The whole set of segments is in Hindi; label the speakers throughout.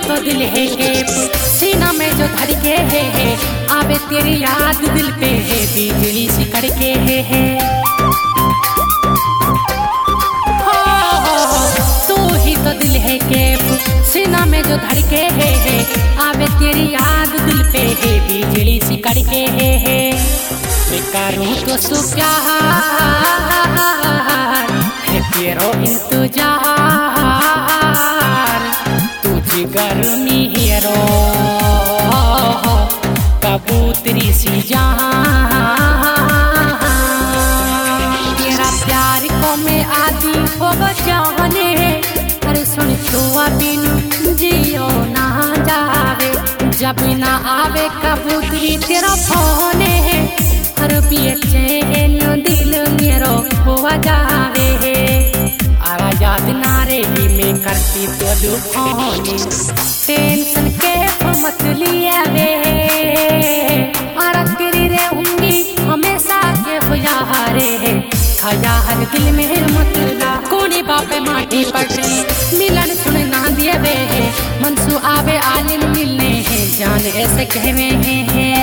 Speaker 1: तो दिल है के सीना में जो धड़के है आवे तेरी याद दिल पे है बिजली सी कड़के है तू ही तो दिल है के सीना में जो धड़के है आवे तेरी याद दिल पे है बिजली सी कड़के है मैं करूँ तो सु प्यार है तेरो इंतजार तुझे गर्मी हेरो कबूतरी सी जहां तेरा प्यार को मैं आदि हो बचाने अरे सुन छुआ बिनु जियो ना जावे जब ना आवे कबूतरी तेरा फोन है हर बेचैन दिल मेरो हुआ जावे आरा याद ना रे मैं करती तो दुखानी टेंशन के मत लिया वे आरा तेरी रे उंगी हमेशा के हुआ रे छाया हर दिल में मतला कोनी बापे माटी पटरी मिलन सुन ना दिए वे मनसू आवे आलिम मिलने हैं जान ऐसे कहवे हैं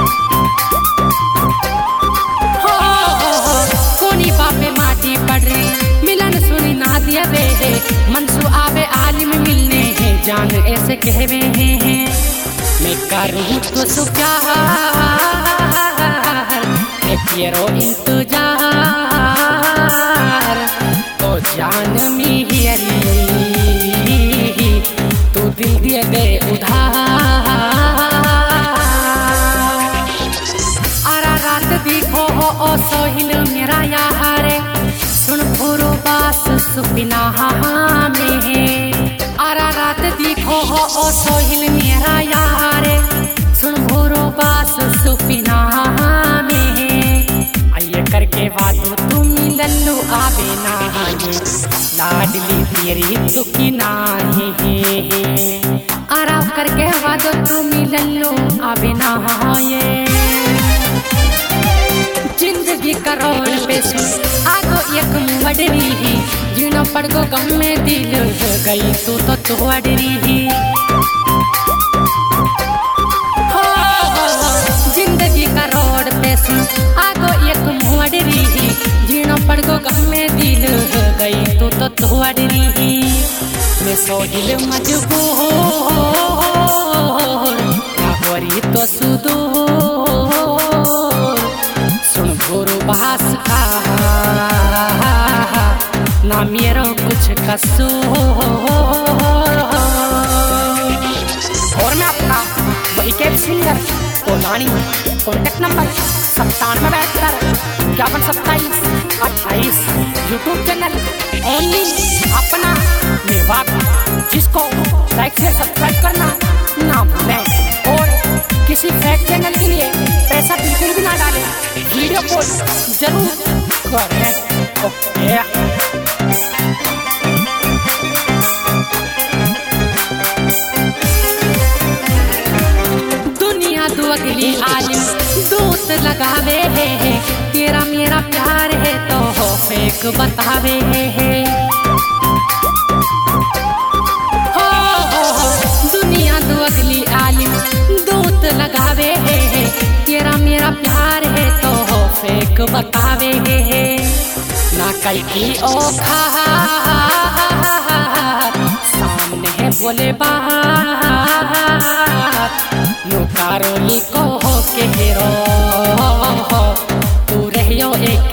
Speaker 1: कोनी बापे माटी पटरी मिलन सुन ना दिए वे मनसू आवे आलिम मिलने हैं जान ऐसे कहवे हैं मैं करूँ तो सु प्यार है तेरो इंतजार तो जान मेरी तू दिल दिए दे उधार आरा रात देखो ओ सोहिल मेरा यार सुन भोरो बास सुपिना में आरा रात देखो ओ सोहिल मेरा यार सुन भोरो बास सुपिना में आइए करके वादो तुम लल्लू आवे ना लाडली तेरी दुखी नाही आरा करके वादो तुम लल्लू आवे ना जिंदगी करोड़ पे आगो एक मुवडरी जीनो पड़ गो गम में दिल गई तू तो तोड़री जिंदगी करोड़ पे आगो एक मुवडरी जीनो पड़ गो गम में दिल गई तू तो तोड़री मैं सोहिल मजबूर होरी तो सुदूर सुन भोरो बास का ना मेरो कुछ कसूर और मैं अपना वही सिंगर कोलानी contact number 9772 YouTube channel only अपना मेवाक जिसको लाइक से सब्सक्राइब करना ना भूलें और किसी फेक चैनल के लिए पैसा बिल्कुल भी ना डालें वीडियो को जरूर करें ओके दुनिया दो अगली आलिम दूत लगावे है तेरा मेरा प्यार है तो हो फेक बतावे है दुनिया दो अगली आलिम दूत लगावे है तेरा मेरा प्यार है तो हो फेक बतावे है ना कई की ओखा सामने है बोले बात नो कारोली को हो के हेरो तू रहियो एक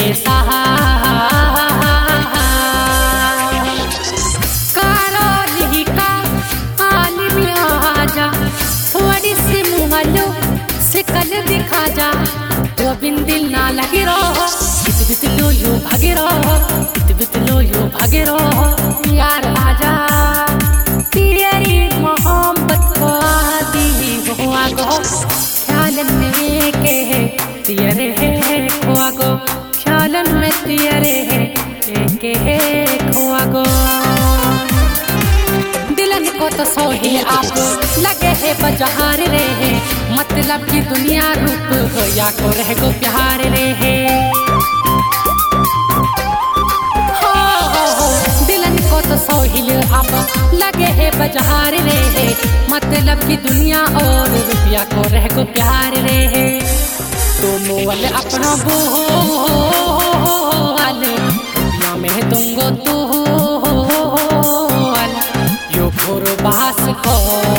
Speaker 1: कारोली का आलिम आजा थोड़ी सी मुहलो सिकल दिखा जा तो बिन दिल ना लगे रहो बित लो यो भागे रहो बित लो यो भागे रहो यार आजा तेरी मोहब्बत को आदि हुआ गो ख्याल में के तेरे है हुआ गो ख्याल में तेरे है के हुआ गो दिलन को तो सोही आप लगे है बजहार रे मतलब की दुनिया रूप हो या को रह गो प्यार रे दिलन को तो सोहिल अब लगे है बाजार रे, मतलब की दुनिया और रुपया को रह को प्यार रे। तो मोल अपना बोल रुपया में दूंगो तू यो भोर बास को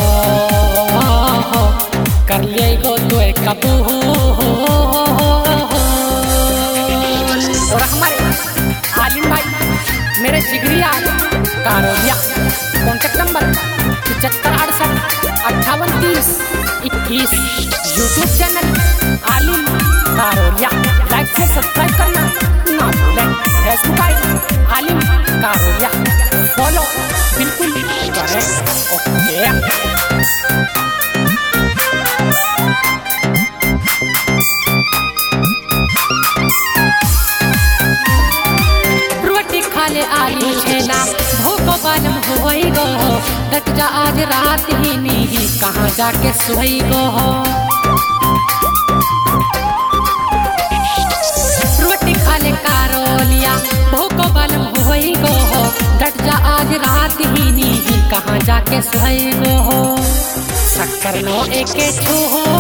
Speaker 1: कर लिए गो तो और हमारे आलिम भाई मेरे जिगरी Alim Karolia, contact number 7568583021, YouTube channel Alim Karolia, like से सब्सक्राइब करना ना भूलें। फेसबुक आईडी आलिम कारोलिया फॉलो बिल्कुल करें। ओके खाले आलू छेना भूखो बालम होई गो, डट जा आज रात ही नहीं कहाँ जाके सोई गो। रोटी खाले कारोलिया भूखो बालम होई गो, डट जा आज रात ही नहीं कहाँ जाके सोई गो। शक्कर नो एके छू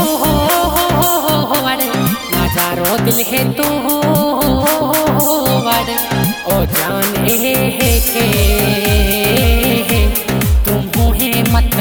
Speaker 1: नजारो दिल है तू ओ जाने है के तुम है मत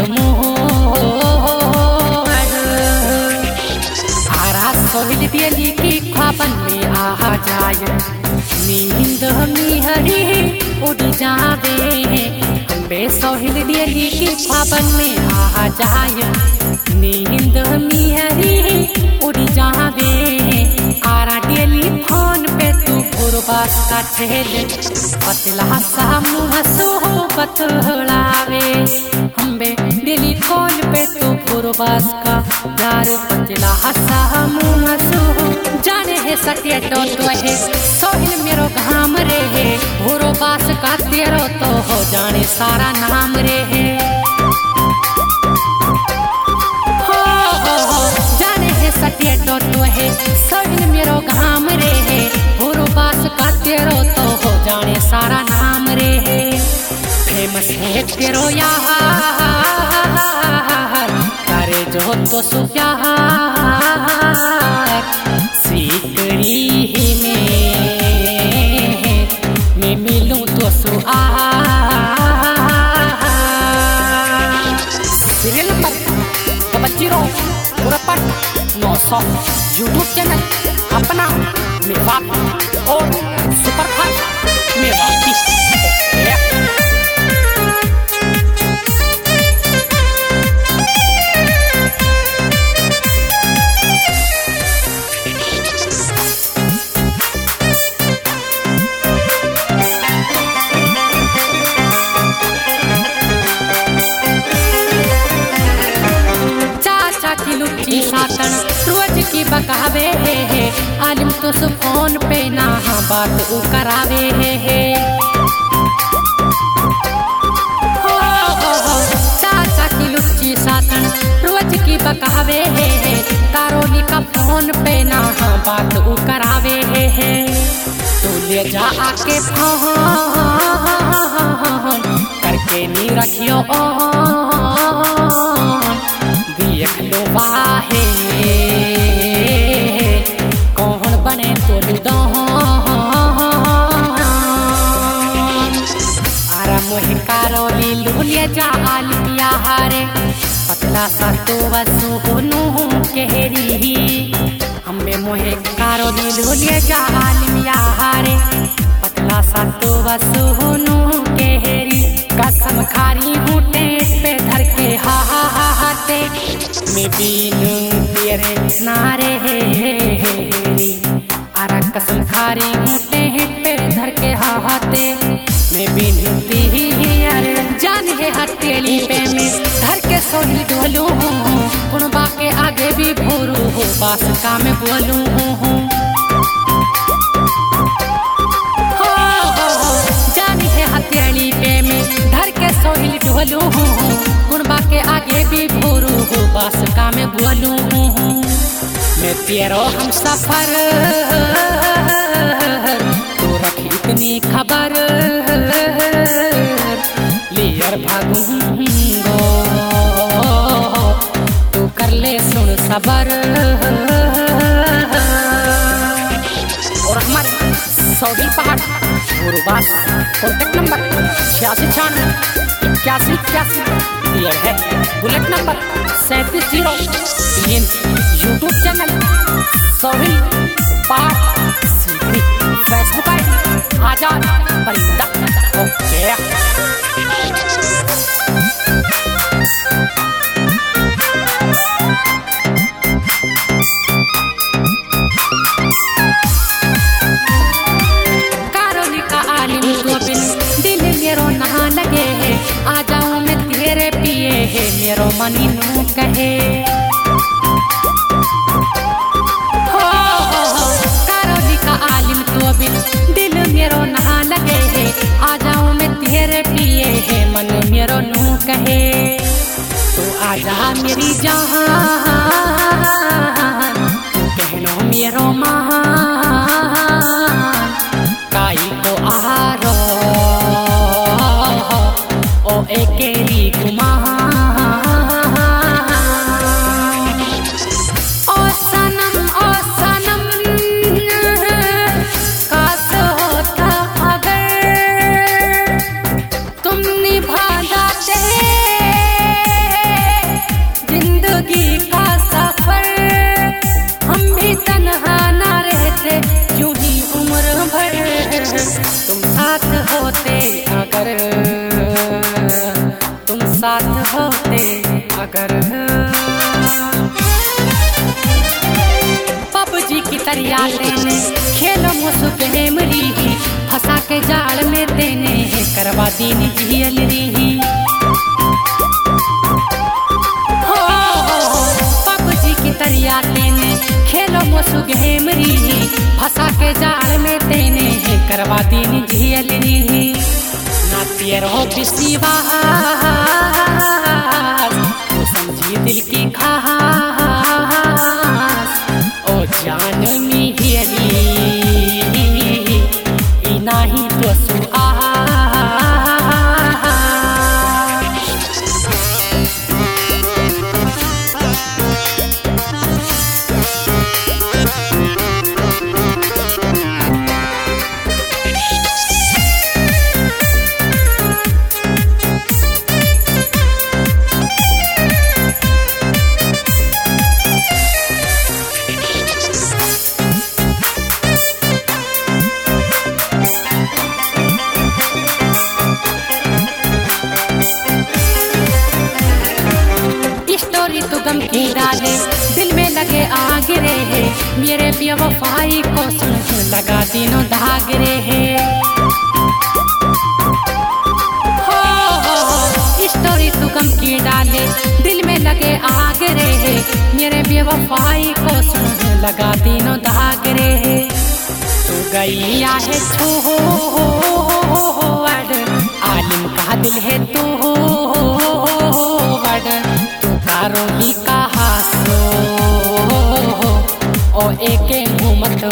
Speaker 1: आरा सोहिल दिली की ख्वाबन में आ जाए, नींद मिहरी उड़ जावे। बे सोहिल दिली की ख्वाबन में आ जाए, नींद मिहरी उड़ जावे। आरा डेली फोन पे तू भोरबास का छेले पतला सा मुँह सोहबत हड़ावे। हम्बे डेली कॉल पे तू भोरबास का यार पतला सा मुँह सोह जाने है सत्य तो है सोहिल मेरो घाम रे है। भोरबास का तेरो तो हो जाने सारा नाम रे है। जाने है सत्य तो है सोहिल मेरो घाम रे है। भोरबास का तेरो तो हो जाने सारा नाम रे है। फेमस है तेरो यार करे जो तो सुप्यार सीकड़ी ही में मिलूं तो सीरियल नंबर 900 यूट्यूब चैनल अपना मेवाती और सुपरफास्ट मेवाती। रोज की बकावे है आलिम तो फोन पे ना बात उ करावे है। चाचा की लुच्ची सातन रोज की बकावे है, कारोली का फोन पे ना बात उ करावे है। तू ले जा आके फोन करके नी रखियो देख लो वाहे कौन बने तो आरा मोहे कारोली लूलिया जा आलिया हारे पतला सा तो वसुनु केहरी। हमें मोहे कारोली लूलिया जा आलिया हारे पतला सा तो वसुनु केहरी। कसम खारी हूँ टेट पे धर के हाथे मैं बीनू तेरे नारे आरा कसम खारी हूँ टेट पे धर के हाथे मैं बीनू तेरे जान है हथेली पे मैं धर के सोहिल डोलू हूँ। कुणबा के आगे भी भोरू हो बास का मैं बोलू हूँ। जानी है हथेली पे मैं धर के सोहिल डोलू हूँ। कुणबा के आगे भी भोरू हो बास का मैं बोलू हूँ। मैं तेरो हम सफर तो रख इतनी खबर घर भागूंगो, तू कर ले सुन सबर। और हमारे सौदी पहाड़ गुरुबास कॉन्टेक्ट नंबर 8696818181, ये है बुलेट नंबर 3703। यूट्यूब चैनल सौदी पहाड़ सीधी, फेसबुक आईडी आजाद परिंदा। ओके दिल मेरो नहा लगे है, आ जाऊं मैं तेरे पिए है, मेरो मनी नू कहे हो कारोली का आलिम तो बिन दिल मेरो नहा लगे है, आ जाऊं मैं तेरे पिए है, मन मेरो नू कहे तू आजा मेरी जान, कहनो मेरो महान काई को आरो ओ एकेरी गुमान। ओ सनम काश होता अगर तुम निभा जाते जिंदगी का सफर, हम भी तन्हा ना रहते यूं ही उम्र भर, तुम साथ होते अगर, तुम साथ होते अगर। पबजी की तरिया देने खेलो मुझ मेमरी, फंसा के जाल में देने करवा दीनी झील रही। पबजी की तरिया देने खेलो मुझ मेमरी, फंसा के जाल में देने करवा दीनी झील रही। ना तेरो विश्वास तू समझी दिल की खास, ओ जान मिहिरी नहीं तो सुआ। तू गम की डाले दिल में लगे आग रे है, मेरे बेवफाई को सुन लगा दिनों दाग रे है। हो स्टोरी तू गम की डाले दिल में लगे आग रे है, मेरे बेवफाई को सुन लगा दिनों दाग रे है। तू गई है छू आलिम का दिल है तू रोही का हासो ओ एके घूमत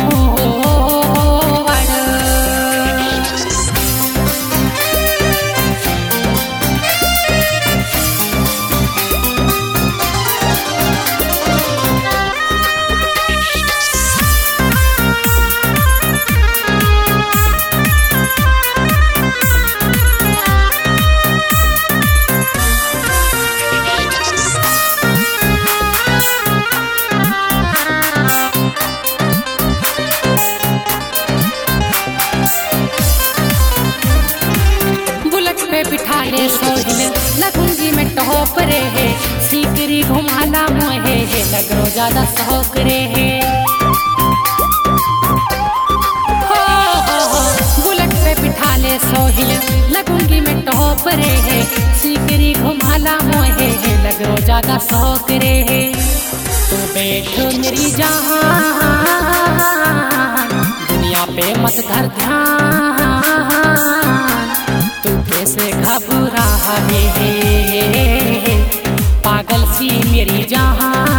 Speaker 1: बिठाले सोहिल लगूंगी मैं टॉप रे है, सीकरी घुमाला मोहे है, लगरो ज्यादा शौक रे है। बुलेट पे बिठाले सोहिल लगूंगी मैं टॉप रे है, सीकरी घुमाला मोहे है, लगरो ज्यादा शौक रे है। तू बैठ मेरी जान दुनिया पे मत धर ध्यान, तू कैसे घबरा है पागल सी मेरी जान।